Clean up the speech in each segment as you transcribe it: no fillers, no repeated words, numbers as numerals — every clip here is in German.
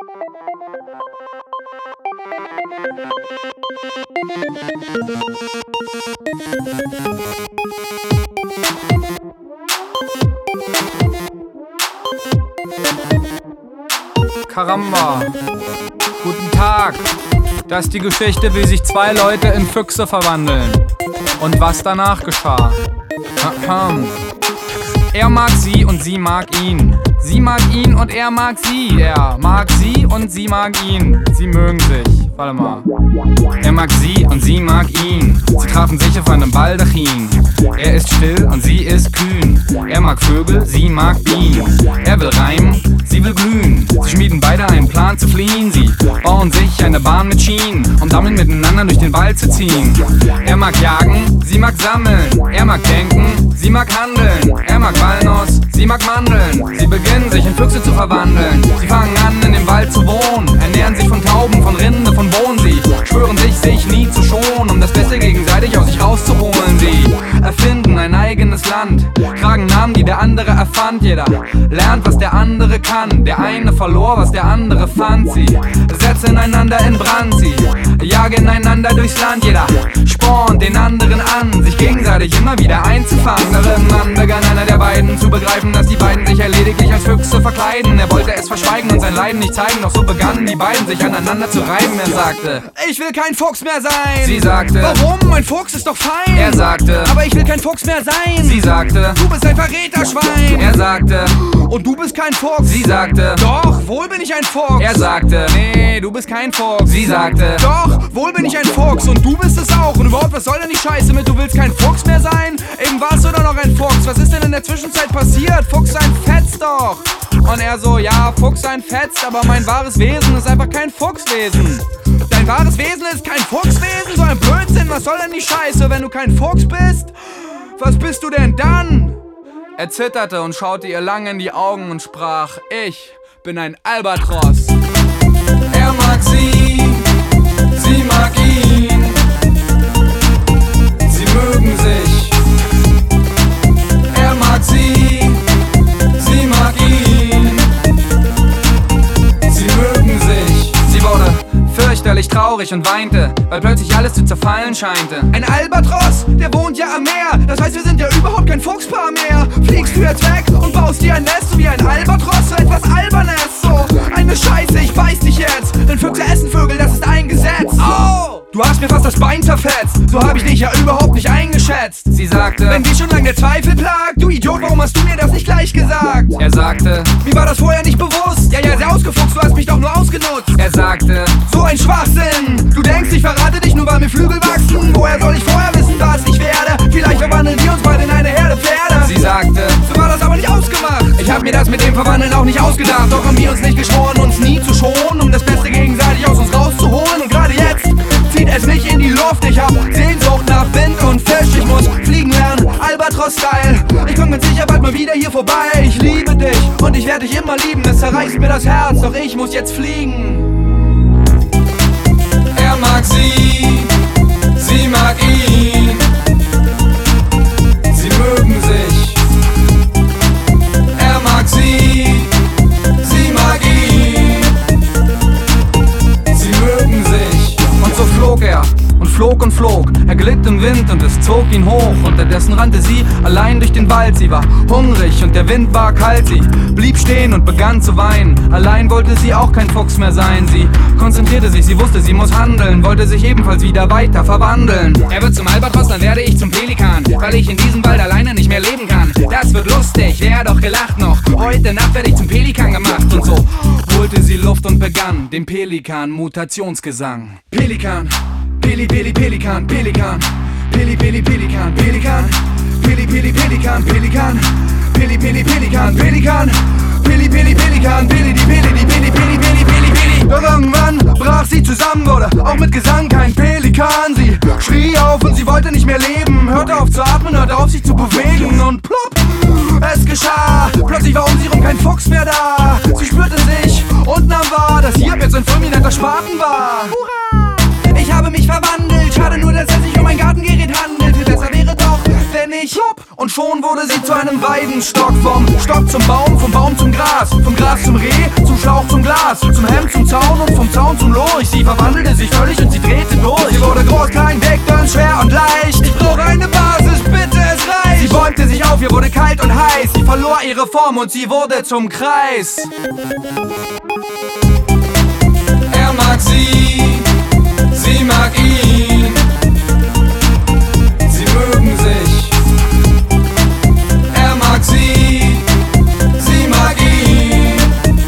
Karamba. Guten Tag. Das ist die Geschichte, wie sich zwei Leute in Füchse verwandeln. Und was danach geschah. Er mag sie und sie mag ihn. Sie mag ihn und er mag sie. Er mag sie und sie mag ihn. Sie mögen sich. Warte mal. Er mag sie und sie mag ihn. Sie trafen sich auf einem Baldachin. Er ist still und sie ist kühn. Er mag Vögel, sie mag Bienen. Er will reimen, sie will glühen. Sie schmieden beide einen Plan zu fliehen. Sie bauen sich eine Bahn mit Schienen, um damit miteinander durch den Wald zu ziehen. Er mag jagen, sie mag sammeln. Er mag denken, sie mag handeln. Er mag Walnuss, sie mag Mandeln. Sie beginnen sich in Füchse zu verwandeln. Sie fangen an in dem Wald zu wohnen, ernähren sich von Tauben, von Rinde, von Bohnen. Sie schwören sich nie zu schonen, um das Beste gegenseitig aus sich rauszuholen. Sie erfinden ein eigenes Land, tragen Namen, die der andere erfand. Jeder lernt, was der andere kann. Der eine verlor, was der andere fand. Sie setzen einander in Brand. Sie jagen einander durchs Land. Jeder spornt den anderen an, sich gegenseitig immer wieder einzufangen. Darin begann einer der beiden zu begreifen, dass die beiden sich lediglich als Füchse verkleiden. Er wollte es verschweigen und sein Leiden nicht zeigen, doch so begannen die beiden sich aneinander zu reiben. Er sagte: Ich will kein Fuchs mehr sein. Sie sagte: Warum? Ein Fuchs ist doch fein. Er sagte: Aber ich will kein Fuchs mehr sein. Sie sagte: Du bist ein Verräterschwein. Er sagte: Und du bist kein Fuchs. Sie sagte: Doch, wohl bin ich ein Fuchs. Er sagte: Nee, du bist kein Fuchs. Sie sagte: Doch, wohl bin ich ein Fuchs und du bist es auch. Und überhaupt, was soll denn die Scheiße mit du willst kein Fuchs mehr sein? Eben warst du doch noch ein Fuchs. Was ist denn in der Zwischenzeit passiert? Fuchs sein fetzt doch. Und er so: Ja, Fuchs sein fetzt, aber mein wahres Wesen ist einfach kein Fuchswesen. Dein wahres Wesen ist kein Fuchswesen? So ein Blödsinn, was soll denn die Scheiße? Wenn du kein Fuchs bist, was bist du denn dann? Er zitterte und schaute ihr lang in die Augen und sprach: Ich bin ein Albatros. Er mag sie, sie mag ihn. Sie mögen sich. Er mag sie, sie mag ihn. Sie mögen sich. Sie wurde fürchterlich traurig und weinte, weil plötzlich alles zu zerfallen scheinte. Ein Albatros, der wohnt ja am Meer. Das heißt, wir sind ja überhaupt kein Fuchspaar mehr. Fliegst du jetzt weg und baust dir ein Nest, so wie ein Albatros, so etwas Albernes. So eine Scheiße, ich beiß dich jetzt. Denn Füchse essen Vögel, das ist ein Gesetz. Oh! Du hast mir fast das Bein zerfetzt. So hab ich dich ja überhaupt nicht eingeschätzt. Sie sagte: Wenn dich schon lange der Zweifel plagt, du Idiot, warum hast du mir das nicht gleich gesagt? Er sagte: Mir war das vorher nicht bewusst. Ja, sehr ausgefuchst, du hast mich doch nur ausgenutzt. Er sagte: So ein Schwachsinn. Du denkst, ich verrate dich nur, weil mir Flügel wachsen. Woher soll ich vorher wissen, was ich werde? Vielleicht verwandeln wir uns beide in eine Herde Pferde. Sie sagte: So war das aber nicht ausgemacht. Ich hab mir das mit dem Verwandeln auch nicht ausgedacht. Doch haben wir uns nicht geschworen, uns nie zu schonen, um das Beste gegenseitig aus uns rauszuholen. Und gerade jetzt zieht es mich in die Luft. Ich hab Sehnsucht nach Wind und Fisch. Ich muss fliegen lernen, Albatros-Style. Ich komm ganz sicher bald mal wieder hier vorbei. Ich liebe dich und ich werde dich immer lieben. Es zerreißt mir das Herz, doch ich muss jetzt fliegen. Er mag sie, sie mag ihn. Sie mögen sich. Er mag sie, sie mag ihn. Sie mögen sich. Und so flog er und flog und flog. Er glitt im Wind und es zog ihn hoch. Unterdessen rannte sie allein durch den Wald. Sie war hungrig und der Wind war kalt. Sie blieb stehen und begann zu weinen. Allein wollte sie auch kein Fuchs mehr sein. Sie konzentrierte sich, sie wusste, sie muss handeln. Wollte sich ebenfalls wieder weiter verwandeln. Er wird zum Albatros, dann werde ich zum Pelikan. Weil ich in diesem Wald alleine nicht mehr leben kann. Das wird lustig, wer doch gelacht noch. Heute Nacht werde ich zum Pelikan gemacht. Und so holte sie Luft und begann den Pelikan-Mutationsgesang. Pelikan, Peli, Peli, Pelikan, Pelikan, Peli, Peli, Pelikan, Pelikan, Peli, Peli, Pelikan, Pelikan, Peli, Peli, Pelikan, Pelikan, Peli, Peli, Pelikan, Peli, die Peli, die Peli, Peli, Peli, Peli, Peli. Doch irgendwann brach sie zusammen, wurde auch mit Gesang kein Pelikan. Sie schrie auf und sie wollte nicht mehr leben, hörte auf zu atmen, hörte auf sich zu bewegen und plopp, es geschah. Plötzlich war um sie rum kein Fuchs mehr da. Sie spürte sich und nahm wahr, dass hier jetzt ein fulminanter Spaten war. Hurra! Ich habe mich verwandelt, schade nur, dass es sich um ein Gartengerät handelt. Viel besser wäre doch, wenn ich plopp. Und schon wurde sie zu einem Weidenstock. Vom Stock zum Baum, vom Baum zum Gras, vom Gras zum Reh, zum Schlauch zum Glas, zum Hemd zum Zaun zum Lurch. Sie verwandelte sich völlig und sie drehte durch. Sie wurde groß, klein, dick, dünn, schwer und leicht. Ich brauche eine Basis, bitte, es reicht. Sie bäumte sich auf, ihr wurde kalt und heiß. Sie verlor ihre Form und sie wurde zum Kreis. Er mag sie mag ihn. Sie mögen sich. Er mag sie mag ihn.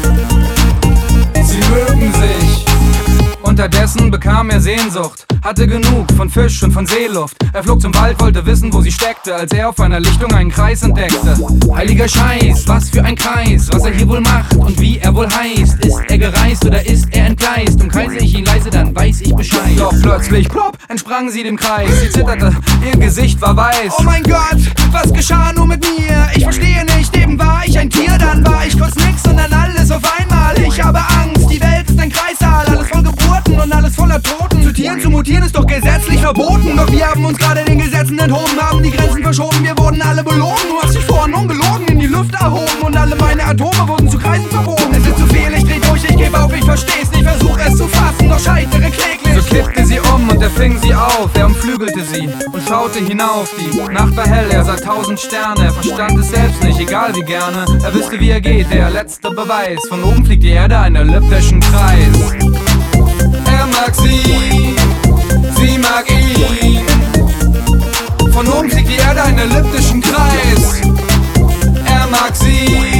Sie mögen sich. Unterdessen bekam er Sehnsucht, hatte genug von Fisch und von Seeluft. Er flog zum Wald, wollte wissen, wo sie steckte, als er auf einer Lichtung einen Kreis entdeckte. Heiliger Scheiß, was für ein Kreis, was er hier wohl macht und wie er wohl heißt. Ist er gereist oder ist er entgleist? Umkreise ich ihn leise, dann weiß ich Bescheid. Doch plötzlich, plopp, entsprang sie dem Kreis. Sie zitterte, ihr Gesicht war weiß. Oh mein Gott, was geschah nur mit mir? Ich verstehe nicht, eben war ich ein Tier, dann war ich kurz nix und dann alles auf einmal. Ich habe Angst, die Welt ist ein Kreissaal, alles voll Geburten und alles voller Toten. Zu Tieren zu mutieren ist doch gesetzlich verboten. Doch wir haben uns gerade den Gesetzen enthoben, haben die Grenzen verschoben, wir wurden alle belogen. Du hast dich vorhin ungelogen in die Lüfte erhoben und alle meine Atome wurden zu Kreisen verbogen. Es ist zu viel, ich dreh durch, ich gebe auf, ich versteh's nicht, versuch es zu fassen, doch scheitere kläglich. So kippte sie um und er fing sie auf, er umflügelte sie und schaute hinauf. Die Nacht war hell, er sah 1000 Sterne, er verstand es selbst nicht, egal wie gerne. Er wüsste, wie er geht, der letzte Beweis. Von oben fliegt die Erde einen elliptischen Kreis. Er mag sie mag ihn. Von oben fliegt die Erde einen elliptischen Kreis. Er mag sie